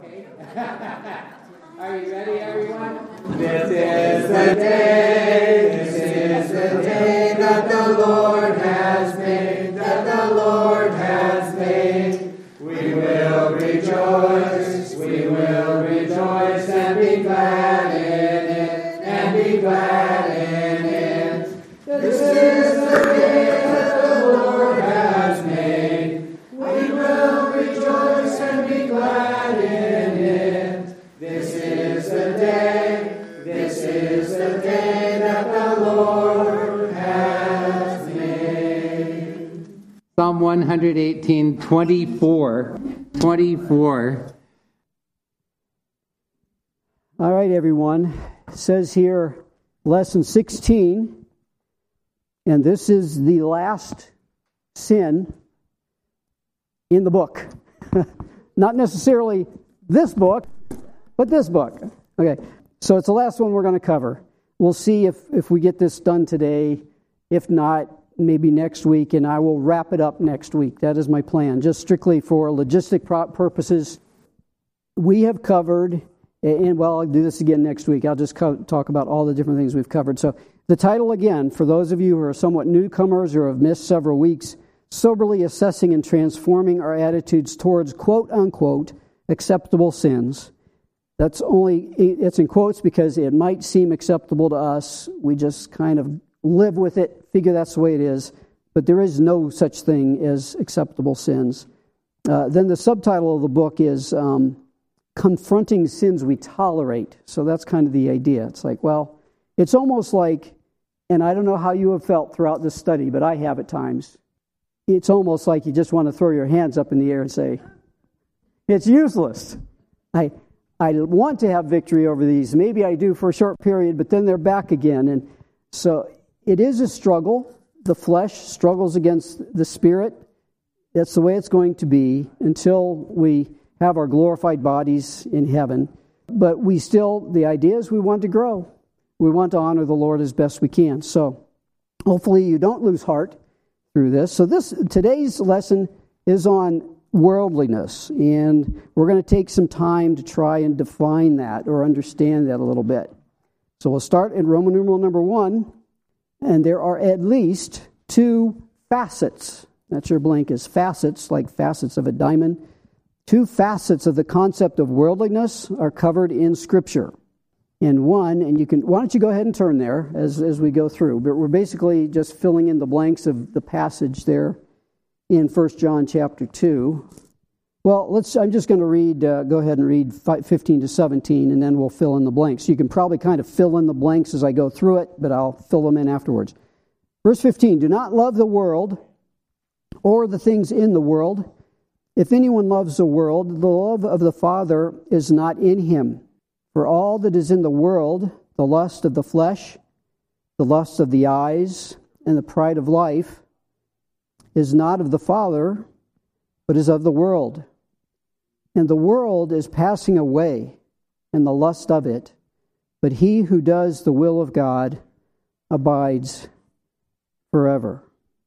Are you ready, everyone? This is the day that the Lord has made, We will rejoice and be glad in it, This is the day that the Lord has made. We will rejoice and be glad in it. This is the day that the Lord has made. Psalm 118, 24. All right, everyone. It says here, lesson 16, and this is the last sin in the book. Not necessarily this book, but this book. Okay, so it's the last one we're going to cover. We'll see if we get this done today. If not, maybe next week, and I will wrap it up next week. That is my plan, just strictly for logistic purposes. We have covered, and I'll do this again next week. I'll just talk about all the different things we've covered. So the title again, for those of you who are somewhat newcomers or have missed several weeks, Soberly Assessing and Transforming Our Attitudes Towards quote-unquote acceptable sins. It's in quotes because it might seem acceptable to us. We just kind of live with it, figure that's the way it is, but there is no such thing as acceptable sins. Then the subtitle of the book is Confronting Sins We Tolerate. So that's kind of the idea. It's like, well, it's almost like, and I don't know how you have felt throughout this study, but I have at times. It's almost like you just want to throw your hands up in the air and say, it's useless. I want to have victory over these. Maybe I do for a short period, but then they're back again. And so it is a struggle. The flesh struggles against the spirit. That's the way it's going to be until we have our glorified bodies in heaven. But the idea is we want to grow. We want to honor the Lord as best we can. So hopefully you don't lose heart through this. So today's lesson is on worldliness, and we're going to take some time to try and define that or understand that a little bit. So we'll start in Roman numeral number 1, and there are at least 2 facets. That's your blank is facets, like facets of a diamond. 2 facets of the concept of worldliness are covered in Scripture. And why don't you go ahead and turn there as we go through. But we're basically just filling in the blanks of the passage there in 1 John chapter 2. Well, I'm just going to go ahead and read 15 to 17, and then we'll fill in the blanks. You can probably kind of fill in the blanks as I go through it, but I'll fill them in afterwards. Verse 15, do not love the world or the things in the world. If anyone loves the world, the love of the Father is not in him. For all that is in the world, the lust of the flesh, the lust of the eyes, and the pride of life, is not of the Father, but is of the world. And the world is passing away, and the lust of it, but he who does the will of God abides forever.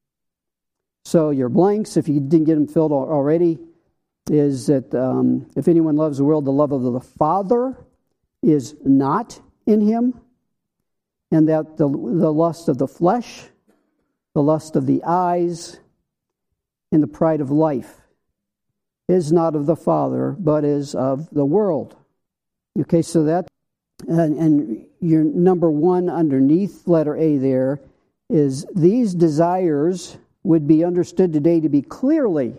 So your blanks, if you didn't get them filled already, is that if anyone loves the world, the love of the Father is not in him, and that the lust of the flesh, the lust of the eyes, and the pride of life is not of the Father, but is of the world. Okay, so that, and your number 1 underneath letter A there is these desires would be understood today to be clearly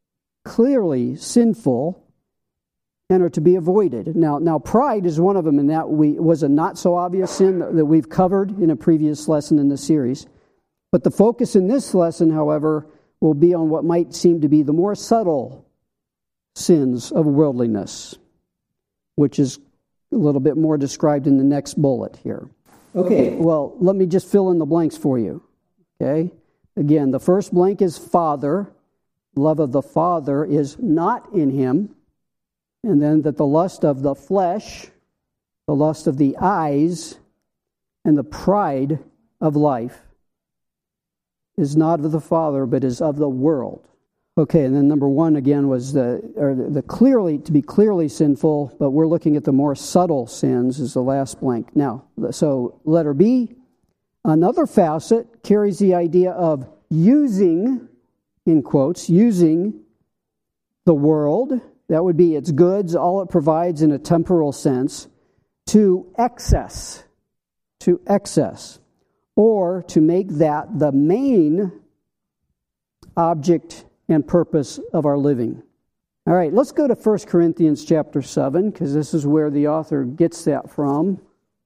sinful and are to be avoided. Now pride is one of them, and that was a not so obvious sin that we've covered in a previous lesson in this series. But the focus in this lesson, however, will be on what might seem to be the more subtle sins of worldliness, which is a little bit more described in the next bullet here. Okay, well, let me just fill in the blanks for you. Okay, again, the first blank is Father. Love of the Father is not in him. And then that the lust of the flesh, the lust of the eyes, and the pride of life is not of the Father, but is of the world. Okay, and then number one again was the clearly, to be clearly sinful, but we're looking at the more subtle sins is the last blank. Now, so letter B, another facet carries the idea of using, in quotes, using the world, that would be its goods, all it provides in a temporal sense, to excess, or to make that the main object and purpose of our living. All right, let's go to 1 Corinthians chapter 7, because this is where the author gets that from.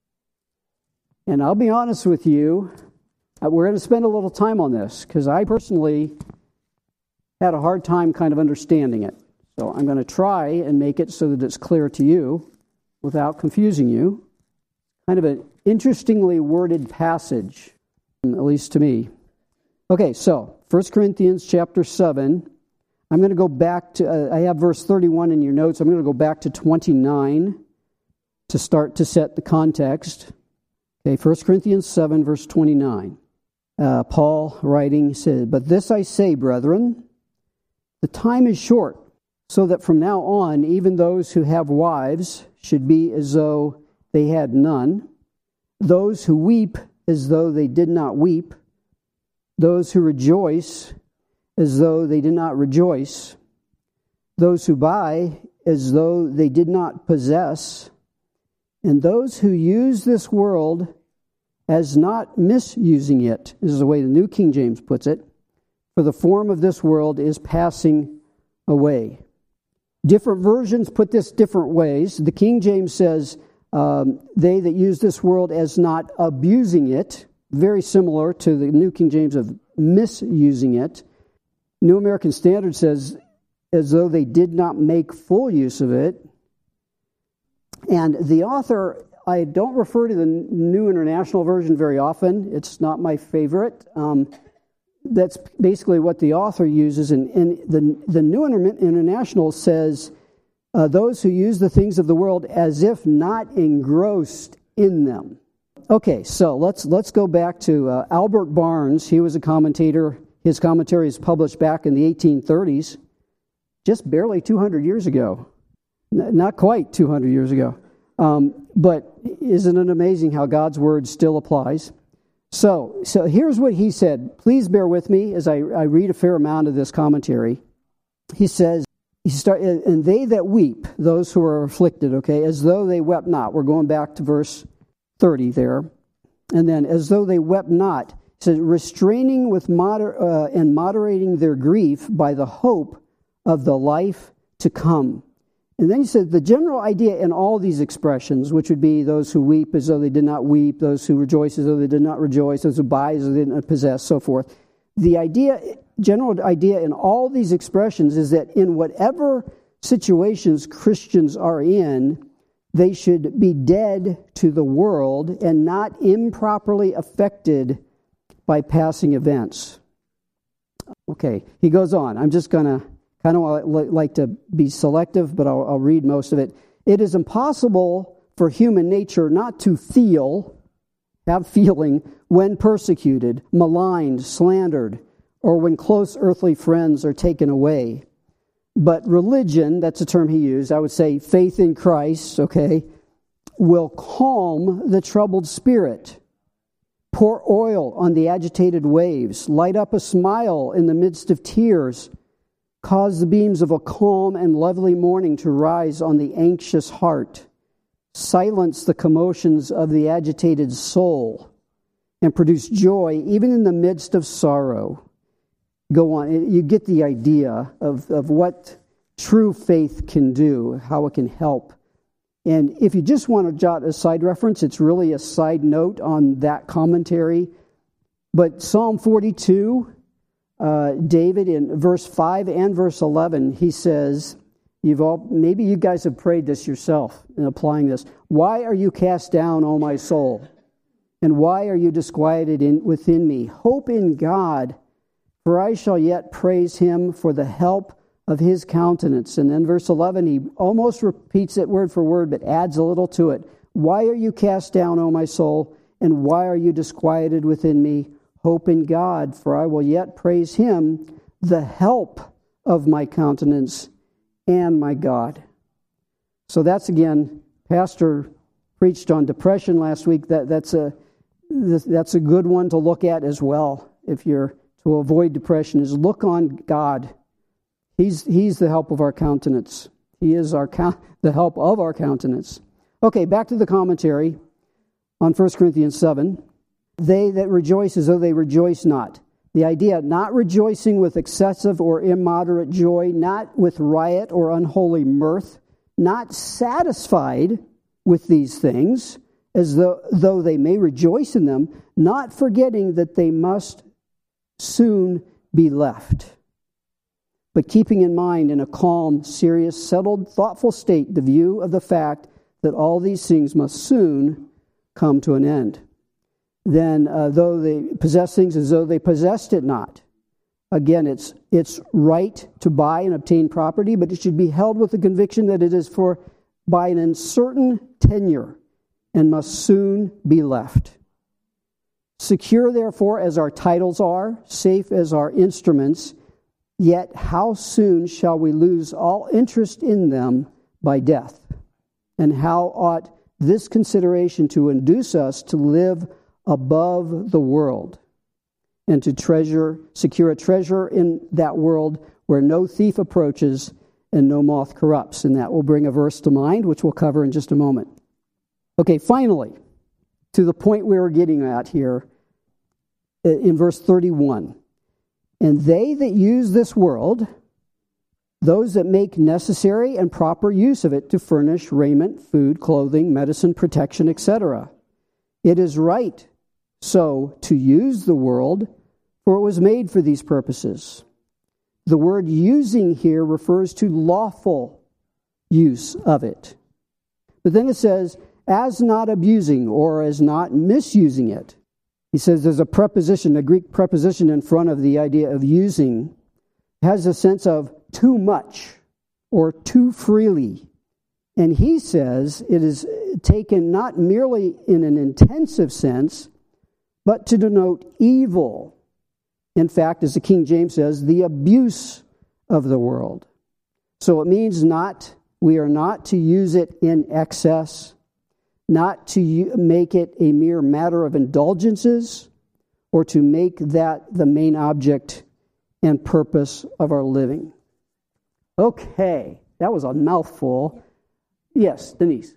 And I'll be honest with you, we're going to spend a little time on this, because I personally had a hard time kind of understanding it. So I'm going to try and make it so that it's clear to you without confusing you. Kind of an interestingly worded passage, at least to me. Okay, so 1 Corinthians chapter 7, I'm going to go back to, I have verse 31 in your notes. I'm going to go back to 29 to start to set the context. Okay, 1 Corinthians 7, verse 29. Paul writing said, "But this I say, brethren, the time is short, so that from now on, even those who have wives should be as though they had none, those who weep as though they did not weep, those who rejoice as though they did not rejoice, those who buy as though they did not possess, and those who use this world as not misusing it." This is the way the New King James puts it. "For the form of this world is passing away." Different versions put this different ways. The King James says, they that use this world as not abusing it, very similar to the New King James of misusing it. New American Standard says, as though they did not make full use of it. And the author, I don't refer to the New International Version very often. It's not my favorite. That's basically what the author uses. And the New International says, those who use the things of the world as if not engrossed in them. Okay, so let's go back to Albert Barnes. He was a commentator. His commentary is published back in the 1830s, just barely 200 years ago. Not quite 200 years ago. But isn't it amazing how God's word still applies? So here's what he said. Please bear with me as I read a fair amount of this commentary. He says, and they that weep, those who are afflicted, okay, as though they wept not. We're going back to verse 30 there. And then, as though they wept not, he says, restraining with and moderating their grief by the hope of the life to come. And then he said, the general idea in all these expressions, which would be those who weep as though they did not weep, those who rejoice as though they did not rejoice, those who buy as though they did not possess, so forth. The general idea in all these expressions is that in whatever situations Christians are in, they should be dead to the world and not improperly affected by passing events. Okay, he goes on. I'm just going to kind of like to be selective, but I'll read most of it. It is impossible for human nature not to have feeling when persecuted, maligned, slandered, or when close earthly friends are taken away. But religion, that's a term he used, I would say faith in Christ, okay, will calm the troubled spirit, pour oil on the agitated waves, light up a smile in the midst of tears, cause the beams of a calm and lovely morning to rise on the anxious heart, silence the commotions of the agitated soul, and produce joy even in the midst of sorrow. Go on. You get the idea of what true faith can do, how it can help. And if you just want to jot a side reference, it's really a side note on that commentary. But Psalm 42, David in verse 5 and verse 11, he says, maybe you guys have prayed this yourself in applying this. Why are you cast down, O my soul? And why are you disquieted within me? Hope in God, for I shall yet praise him for the help of his countenance. And then verse 11, he almost repeats it word for word, but adds a little to it. Why are you cast down, O my soul? And why are you disquieted within me? Hope in God, for I will yet praise him, the help of my countenance and my God. So that's, again, Pastor preached on depression last week. That's a good one to look at as well. If you're to avoid depression, is look on God. He's the help of our countenance. He is the help of our countenance. Okay, back to the commentary on 1 Corinthians 7. They that rejoice as though they rejoice not. The idea, not rejoicing with excessive or immoderate joy, not with riot or unholy mirth, not satisfied with these things, as though they may rejoice in them, not forgetting that they must soon be left, but keeping in mind in a calm, serious, settled, thoughtful state the view of the fact that all these things must soon come to an end. Then, though they possess things as though they possessed it not. Again, it's right to buy and obtain property, but it should be held with the conviction that it is by an uncertain tenure and must soon be left. Secure, therefore, as our titles are, safe as our instruments, yet how soon shall we lose all interest in them by death? And how ought this consideration to induce us to live above the world and to secure a treasure in that world where no thief approaches and no moth corrupts? And that will bring a verse to mind, which we'll cover in just a moment. Okay, finally, to the point we were getting at here in verse 31. And they that use this world, those that make necessary and proper use of it to furnish raiment, food, clothing, medicine, protection, etc. It is right so to use the world, for it was made for these purposes. The word using here refers to lawful use of it. But then it says, as not abusing or as not misusing it. He says there's a preposition, a Greek preposition in front of the idea of using. It has a sense of too much or too freely. And he says it is taken not merely in an intensive sense, but to denote evil. In fact, as the King James says, the abuse of the world. So it means we are not to use it in excess, not to make it a mere matter of indulgences, or to make that the main object and purpose of our living. Okay, that was a mouthful. Yes, Denise.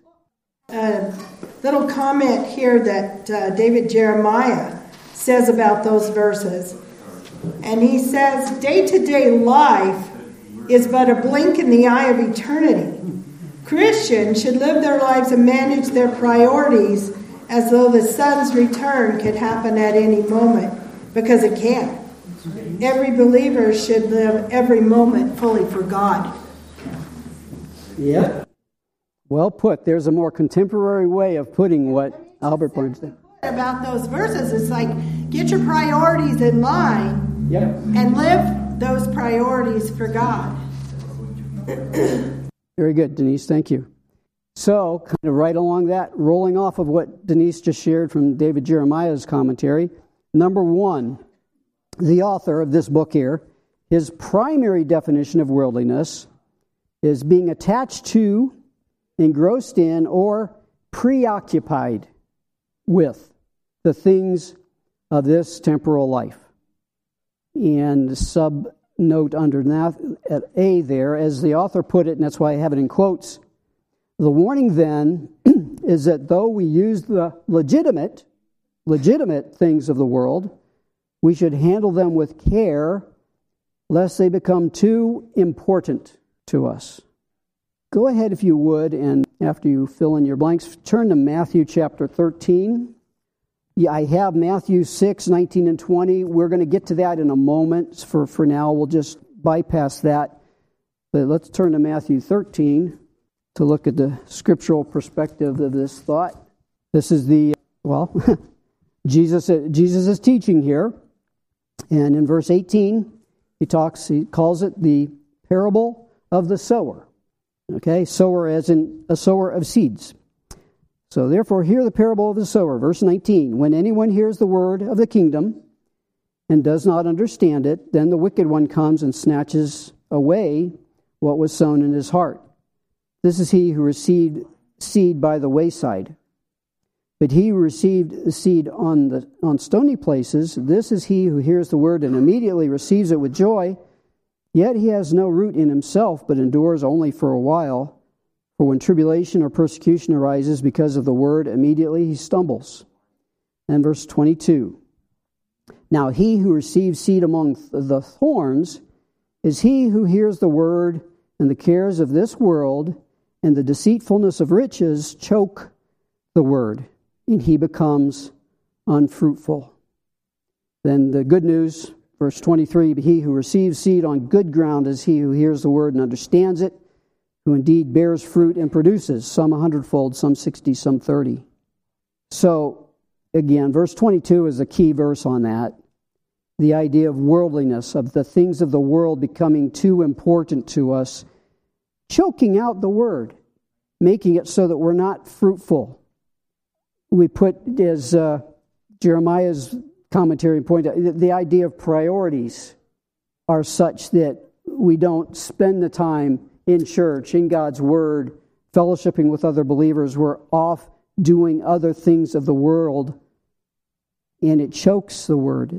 Little comment here that David Jeremiah says about those verses. And he says, day-to-day life is but a blink in the eye of eternity. Christians should live their lives and manage their priorities as though the Son's return could happen at any moment, because it can. Every believer should live every moment fully for God. Yeah. Well put. There's a more contemporary way of putting what Albert pointed out. About those verses, it's like, get your priorities in line, and live those priorities for God. Very good, Denise. Thank you. So, kind of right along that, rolling off of what Denise just shared from David Jeremiah's commentary, number one, the author of this book here, his primary definition of worldliness is being attached to, engrossed in, or preoccupied with the things of this temporal life. And sub-note under that, at A there, as the author put it, and that's why I have it in quotes, the warning then is that though we use the legitimate things of the world, we should handle them with care, lest they become too important to us. Go ahead, if you would, and after you fill in your blanks, turn to Matthew chapter 13. I have Matthew 6, 19 and 20. We're going to get to that in a moment. For now, we'll just bypass that. But let's turn to Matthew 13 to look at the scriptural perspective of this thought. This is Jesus is teaching here. And in verse 18, he calls it the parable of the sower. Okay, sower as in a sower of seeds. So therefore, hear the parable of the sower. Verse 19, when anyone hears the word of the kingdom and does not understand it, then the wicked one comes and snatches away what was sown in his heart. This is he who received seed by the wayside. But he who received the seed on stony places, this is he who hears the word and immediately receives it with joy. Yet he has no root in himself, but endures only for a while. For when tribulation or persecution arises because of the word, immediately he stumbles. And verse 22. Now he who receives seed among the thorns is he who hears the word, and the cares of this world and the deceitfulness of riches choke the word, and he becomes unfruitful. Then the good news, verse 23, he who receives seed on good ground is he who hears the word and understands it, who indeed bears fruit and produces, some 100-fold, some 60, some 30. So, again, verse 22 is a key verse on that. The idea of worldliness, of the things of the world becoming too important to us, choking out the word, making it so that we're not fruitful. We put, as Jeremiah's commentary pointed out, the idea of priorities are such that we don't spend the time in church, in God's word, fellowshipping with other believers. We're off doing other things of the world, and it chokes the word.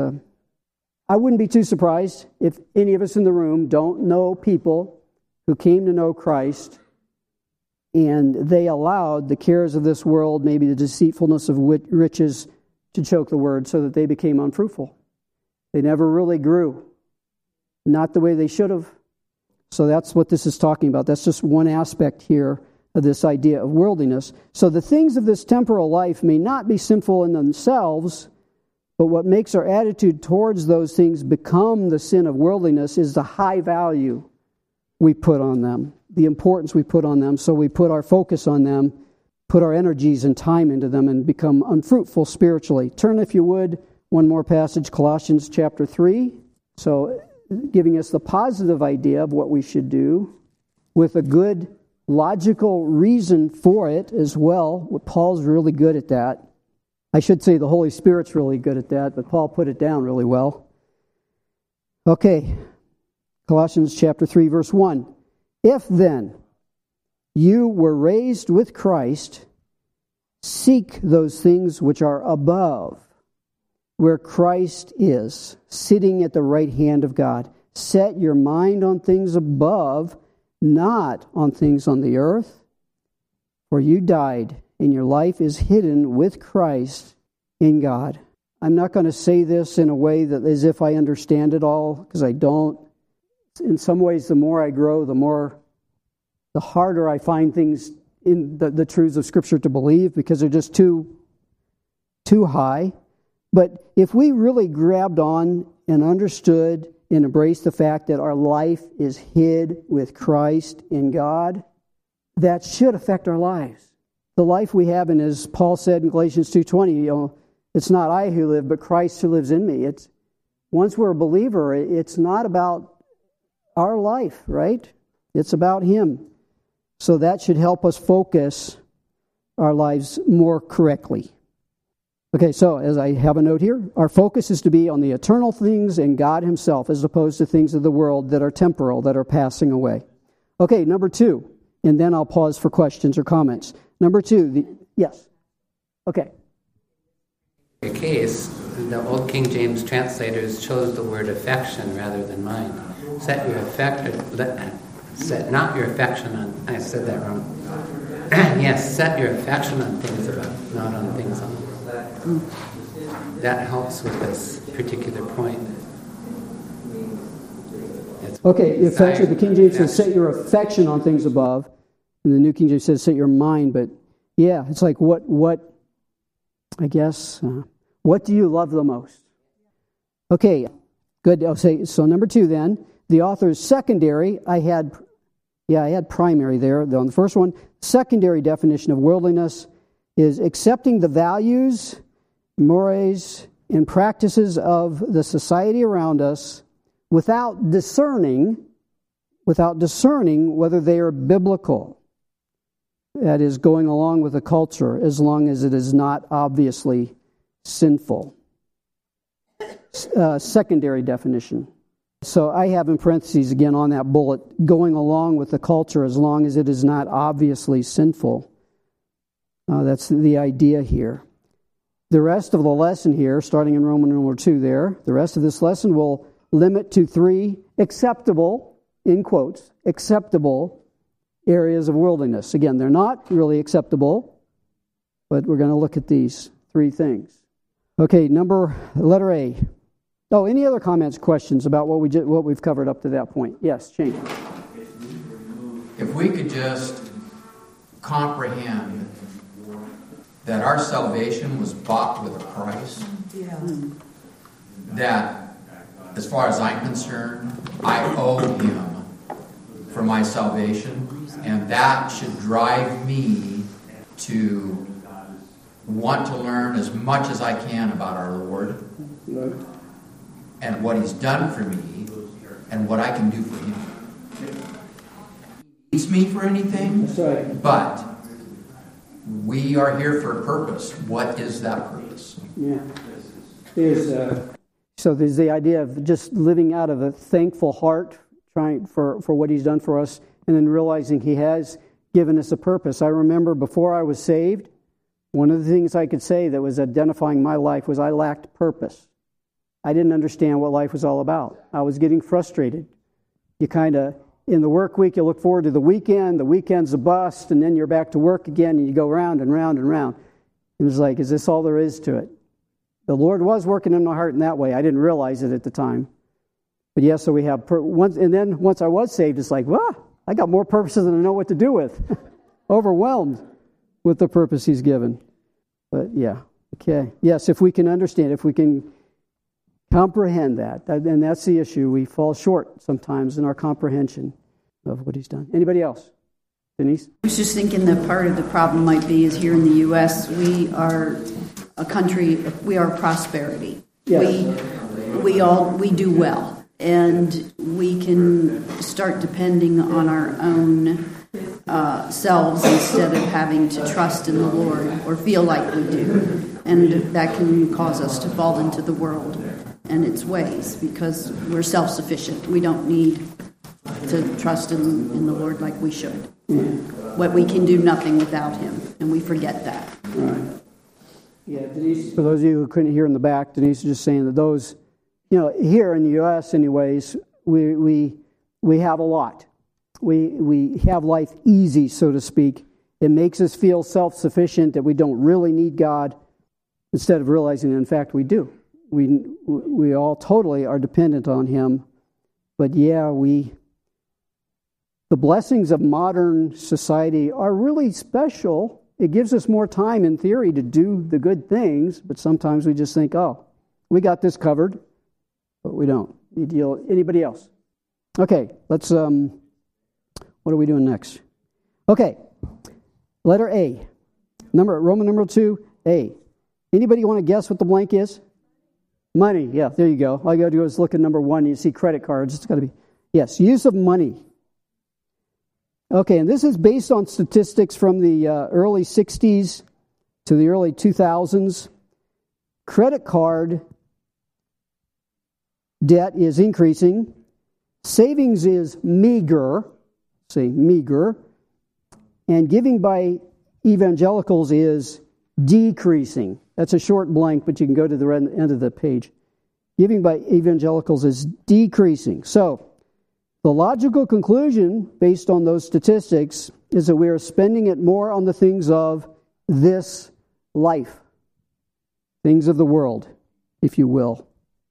I wouldn't be too surprised if any of us in the room don't know people who came to know Christ, and they allowed the cares of this world, maybe the deceitfulness of riches, to choke the word so that they became unfruitful. They never really grew, not the way they should have. So that's what this is talking about. That's just one aspect here of this idea of worldliness. So the things of this temporal life may not be sinful in themselves, but what makes our attitude towards those things become the sin of worldliness is the high value we put on them, the importance we put on them. So we put our focus on them, put our energies and time into them, and become unfruitful spiritually. Turn, if you would, one more passage, Colossians chapter 3. So giving us the positive idea of what we should do with a good logical reason for it as well. Paul's really good at that. I should say the Holy Spirit's really good at that, but Paul put it down really well. Okay, Colossians chapter 3, verse 1. If then you were raised with Christ, seek those things which are above, where Christ is, sitting at the right hand of God. Set your mind on things above, not on things on the earth. For you died, and your life is hidden with Christ in God. I'm not going to say this in a way that as if I understand it all, because I don't. In some ways, the more I grow, the harder I find things in the truths of Scripture to believe, because they're just too high. But if we really grabbed on and understood and embraced the fact that our life is hid with Christ in God, that should affect our lives. The life we have, and as Paul said in Galatians 2:20, it's not I who live, but Christ who lives in me. It's once we're a believer, it's not about our life, right? It's about Him. So that should help us focus our lives more correctly. Okay, so as I have a note here, our focus is to be on the eternal things and God Himself, as opposed to things of the world that are temporal, that are passing away. Okay, number 2, and then I'll pause for questions or comments. Number 2, yes. Okay. In your case, the Old King James translators chose the word affection rather than mind. Set not your affection on, I said that wrong. Yes, set your affection on things above, not on things on. That helps with this particular point. Okay, the King James says set your affection on things above, and the New King James says set your mind. But yeah, it's like what do you love the most? Okay, good. I'll say so. Number 2, then the author's secondary. I had primary there on the first one. Secondary definition of worldliness is accepting the values, mores, and practices of the society around us without discerning whether they are biblical. That is, going along with the culture as long as it is not obviously sinful. Secondary definition. So I have in parentheses again on that bullet, going along with the culture as long as it is not obviously sinful. That's the idea here. The rest of the lesson here, starting in Roman numeral 2 there, the rest of this lesson will limit to 3 acceptable, in quotes, acceptable areas of worldliness. Again, they're not really acceptable, but we're going to look at these 3 things. Okay, letter A. Oh, any other comments, questions about what we've covered up to that point? Yes, Shane. If we could just comprehend that our salvation was bought with a price, that as far as I'm concerned, I owe him for my salvation, and that should drive me to want to learn as much as I can about our Lord and what he's done for me and what I can do for him. He needs me for anything, but we are here for a purpose. What is that purpose? Yeah. So there's the idea of just living out of a thankful heart, trying for what he's done for us, and then realizing he has given us a purpose. I remember before I was saved, one of the things I could say that was identifying my life was I lacked purpose. I didn't understand what life was all about. I was getting frustrated. You kind of, in the work week, you look forward to the weekend's a bust, and then you're back to work again, and you go round and round and round. And it's like, is this all there is to it? The Lord was working in my heart in that way. I didn't realize it at the time. But yes, so we have, and then once I was saved, it's like, well, I got more purposes than I know what to do with. Overwhelmed with the purpose he's given. But yeah, okay. Yes, if we can understand, if we can comprehend that, and that's the issue. We fall short sometimes in our comprehension of what he's done. Anybody else? Denise? I was just thinking that part of the problem might be is here in the U.S., we are a country, we are prosperity. Yes. We do well, and we can start depending on our own selves instead of having to trust in the Lord or feel like we do. And that can cause us to fall into the world and its ways because we're self-sufficient. We don't need to trust in the Lord like we should. What we can do nothing without him, and we forget that. Right. Yeah, Denise. For those of you who couldn't hear in the back, Denise is just saying that those, here in the U.S. anyways, we have a lot. We have life easy, so to speak. It makes us feel self-sufficient, that we don't really need God, instead of realizing that, in fact, we do. We all totally are dependent on him. But yeah, the blessings of modern society are really special. It gives us more time, in theory, to do the good things, but sometimes we just think, oh, we got this covered, but we don't. Anybody else? Okay, let's, what are we doing next? Okay, letter A. Roman numeral 2, A. Anybody want to guess what the blank is? Money, yeah, there you go. All you got to do is look at number 1, you see credit cards. It's got to be, yes, use of money. Okay, and this is based on statistics from the early 60s to the early 2000s. Credit card debt is increasing. Savings is meager. Say meager. And giving by evangelicals is decreasing. That's a short blank, but you can go to the end of the page. Giving by evangelicals is decreasing. So, the logical conclusion, based on those statistics, is that we are spending it more on the things of this life. Things of the world, if you will.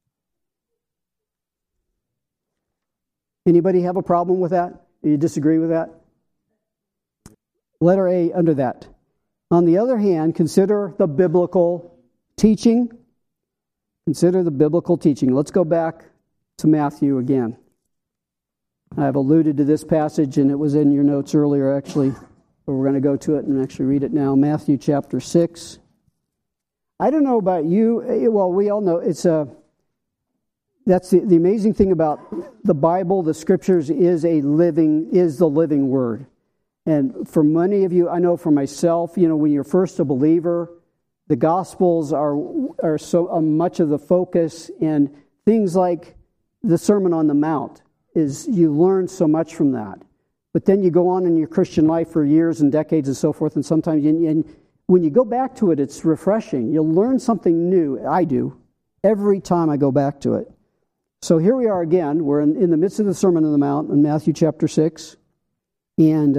Anybody have a problem with that? Do you disagree with that? Letter A under that. On the other hand, consider the biblical teaching. Consider the biblical teaching. Let's go back to Matthew again. I've alluded to this passage, and it was in your notes earlier, actually. But we're going to go to it and actually read it now. Matthew chapter 6. I don't know about you. Well, we all know that's the amazing thing about the Bible, the Scriptures, is the living Word. And for many of you, I know for myself, when you're first a believer, the Gospels are so much of the focus, and things like the Sermon on the Mount is you learn so much from that. But then you go on in your Christian life for years and decades and so forth, and sometimes and when you go back to it, it's refreshing. You'll learn something new. I do. Every time I go back to it. So here we are again. We're in the midst of the Sermon on the Mount in Matthew chapter 6. And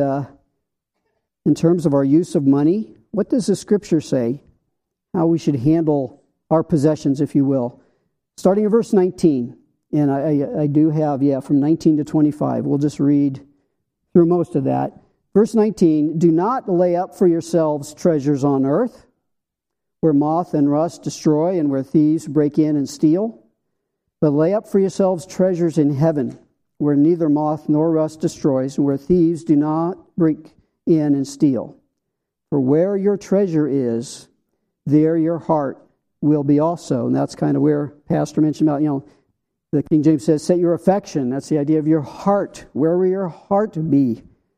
in terms of our use of money, what does the Scripture say? How we should handle our possessions, if you will. Starting in verse 19. And I do have, from 19 to 25. We'll just read through most of that. Verse 19, do not lay up for yourselves treasures on earth, where moth and rust destroy and where thieves break in and steal. But lay up for yourselves treasures in heaven, where neither moth nor rust destroys, and where thieves do not break in and steal. For where your treasure is, there your heart will be also. And that's kind of where Pastor mentioned about, the King James says, set your affection. That's the idea of your heart. Where will your heart be?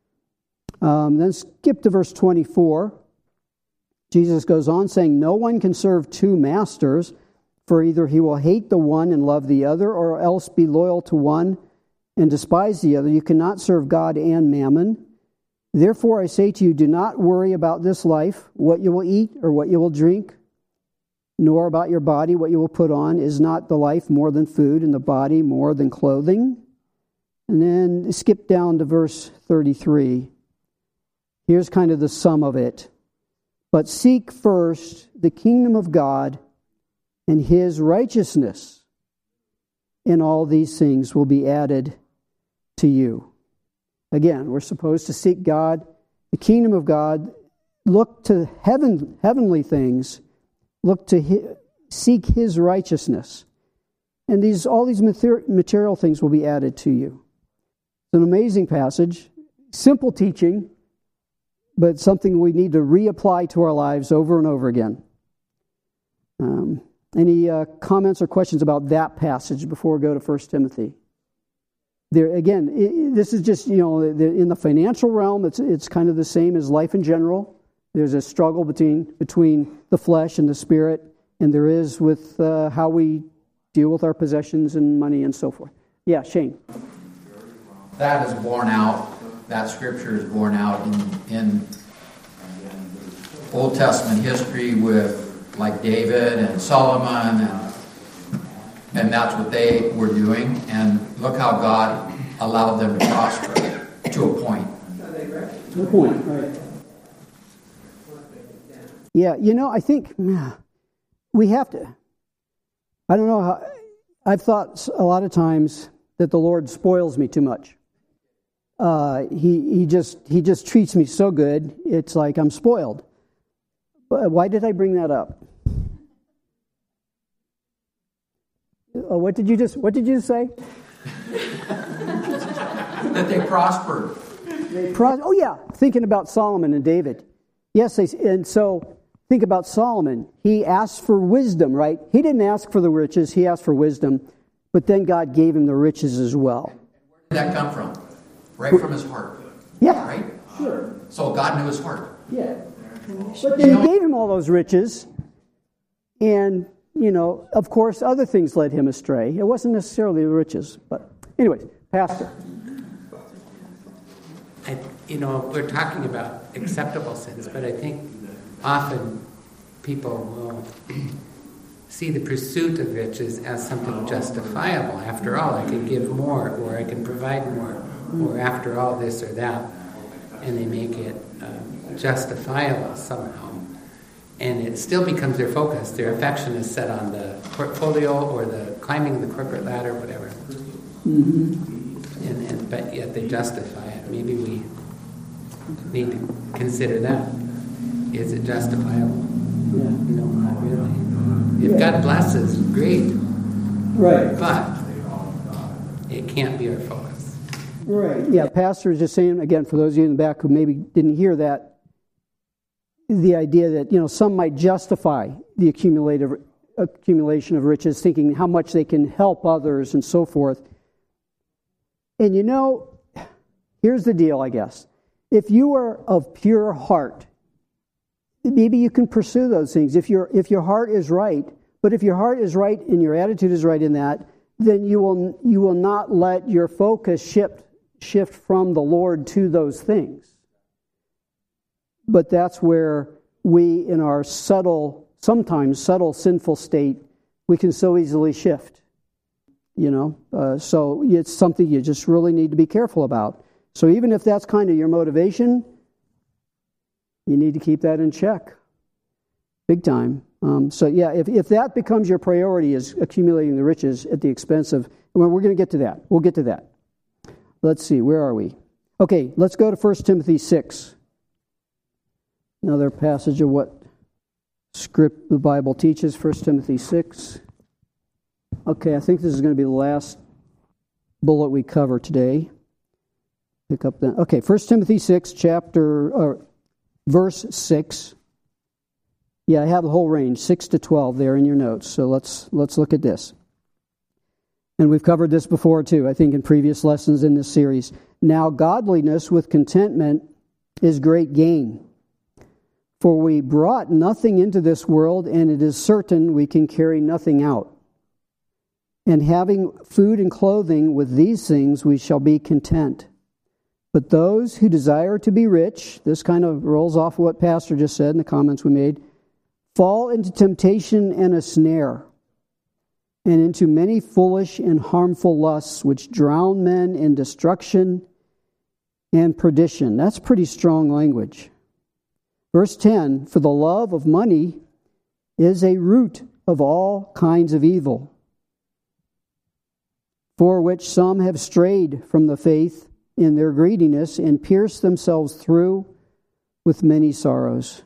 Then skip to verse 24. Jesus goes on saying, no one can serve two masters, for either he will hate the one and love the other, or else be loyal to one and despise the other. You cannot serve God and mammon. Therefore I say to you, do not worry about this life, what you will eat or what you will drink, nor about your body, what you will put on. Is not the life more than food, and the body more than clothing? And then skip down to verse 33. Here's kind of the sum of it. But seek first the kingdom of God and His righteousness, and all these things will be added to you. Again, we're supposed to seek God, the kingdom of God, look to heavenly things, look to seek His righteousness. And all these material things will be added to you. It's an amazing passage, simple teaching, but something we need to reapply to our lives over and over again. Any comments or questions about that passage before we go to 1 Timothy? There again, this is just, in the financial realm, it's kind of the same as life in general. There's a struggle between the flesh and the spirit, and there is with how we deal with our possessions and money and so forth. Yeah, Shane. That is borne out. That scripture is borne out in Old Testament history with like David and Solomon, and that's what they were doing. And look how God allowed them to prosper to a point. To a point, right? Yeah, I think we have to. I don't know how. I've thought a lot of times that the Lord spoils me too much. He just treats me so good. It's like I'm spoiled. But why did I bring that up? What did you just say? That they prospered. Oh yeah, thinking about Solomon and David. Yes, and so think about Solomon. He asked for wisdom, right? He didn't ask for the riches. He asked for wisdom. But then God gave him the riches as well. Where did that come from? Right from his heart. Yeah. Right? Sure. So God knew his heart. Yeah. But then He gave him all those riches. And, of course, other things led him astray. It wasn't necessarily the riches. But anyways, Pastor. We're talking about acceptable sins, but I think often people will see the pursuit of riches as something justifiable. After all, I can give more, or I can provide more, or after all this or that. And they make it justifiable somehow. And it still becomes their focus. Their affection is set on the portfolio or the climbing the corporate ladder, whatever. Mm-hmm. But yet they justify it. Maybe we need to consider that. Is it justifiable? Yeah. Not really. If God blesses, great. Right. But it can't be our focus. Right. Yeah, Pastor is just saying, again, for those of you in the back who maybe didn't hear that, the idea that, some might justify the accumulation of riches, thinking how much they can help others and so forth. And here's the deal, I guess. If you are of pure heart, maybe you can pursue those things if your heart is right. But if your heart is right and your attitude is right in that, then you will not let your focus shift from the Lord to those things. But that's where we, in our sometimes subtle sinful state, we can so easily shift. So it's something you just really need to be careful about. So even if that's kind of your motivation, you need to keep that in check. Big time. If that becomes your priority, is accumulating the riches at the expense of... Well, we're going to get to that. We'll get to that. Let's see, where are we? Okay, let's go to 1 Timothy 6. Another passage of what script the Bible teaches, 1 Timothy 6. Okay, I think this is going to be the last bullet we cover today. Pick up that. Okay, 1 Timothy 6, verse 6. Yeah, I have the whole range, 6 to 12 there in your notes. So let's look at this. And we've covered this before too, I think, in previous lessons in this series. Now, godliness with contentment is great gain. For we brought nothing into this world, and it is certain we can carry nothing out. And having food and clothing, with these things we shall be content. But those who desire to be rich, this kind of rolls off what Pastor just said in the comments we made, fall into temptation and a snare, and into many foolish and harmful lusts, which drown men in destruction and perdition. That's pretty strong language. Verse 10, for the love of money is a root of all kinds of evil, for which some have strayed from the faith in their greediness and pierced themselves through with many sorrows.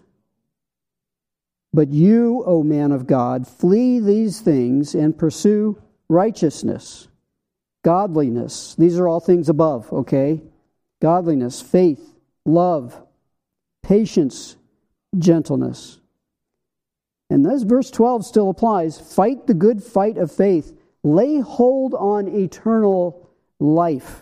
But you, O man of God, flee these things and pursue righteousness, godliness. These are all things above, okay? Godliness, faith, love, patience, gentleness. And this verse 12 still applies. Fight the good fight of faith. Lay hold on eternal life,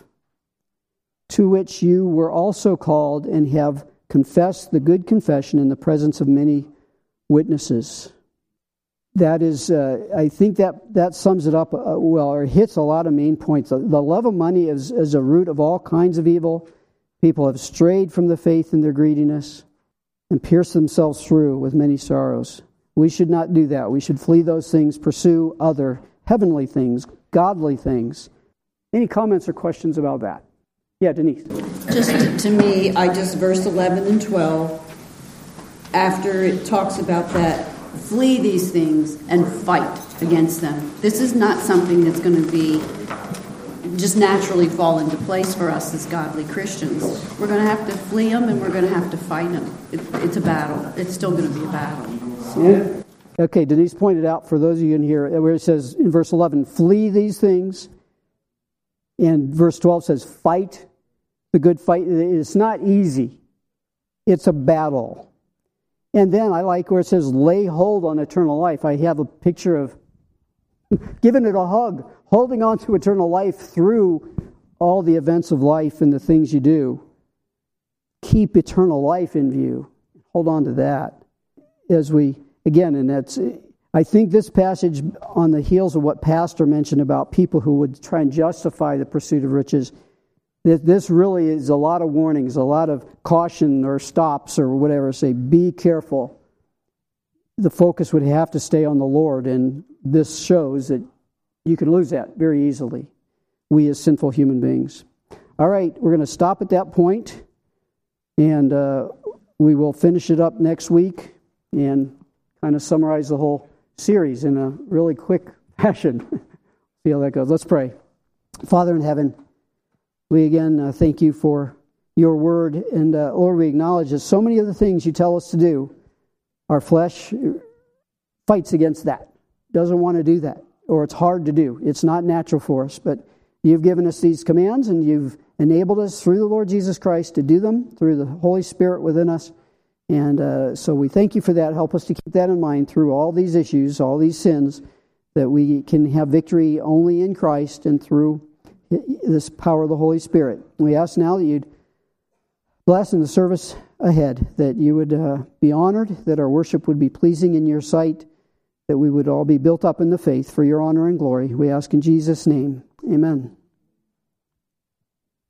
to which you were also called and have confessed the good confession in the presence of many witnesses. That is, I think that sums it up well, or hits a lot of main points. The love of money is a root of all kinds of evil. People have strayed from the faith in their greediness and pierced themselves through with many sorrows. We should not do that. We should flee those things, pursue other heavenly things, godly things. Any comments or questions about that? Yeah, Denise. Just to me, verse 11 and 12, after it talks about that, flee these things and fight against them. This is not something that's going to be just naturally fall into place for us as godly Christians. We're going to have to flee them and we're going to have to fight them. It's a battle. It's still going to be a battle. Yeah. Okay, Denise pointed out, for those of you in here, where it says in verse 11, flee these things. And verse 12 says, fight the good fight. It's not easy. It's a battle. And then I like where it says, lay hold on eternal life. I have a picture of giving it a hug, holding on to eternal life through all the events of life and the things you do. Keep eternal life in view. Hold on to that. As we, again, and that's, I think this passage on the heels of what Pastor mentioned about people who would try and justify the pursuit of riches, this really is a lot of warnings, a lot of caution or stops or whatever. Say, be careful. The focus would have to stay on the Lord, and this shows that you can lose that very easily, we as sinful human beings. All right, we're going to stop at that point, and we will finish it up next week and kind of summarize the whole series in a really quick fashion. See how that goes. Let's pray. Father in heaven, we again thank you for your word, and Lord, we acknowledge that so many of the things you tell us to do, our flesh fights against that, doesn't want to do that, or it's hard to do. It's not natural for us, but you've given us these commands, and you've enabled us through the Lord Jesus Christ to do them, through the Holy Spirit within us. And so we thank you for that. Help us to keep that in mind through all these issues, all these sins, that we can have victory only in Christ and through this power of the Holy Spirit. We ask now that you'd bless in the service ahead, that you would be honored, that our worship would be pleasing in your sight, that we would all be built up in the faith for your honor and glory. We ask in Jesus' name. Amen.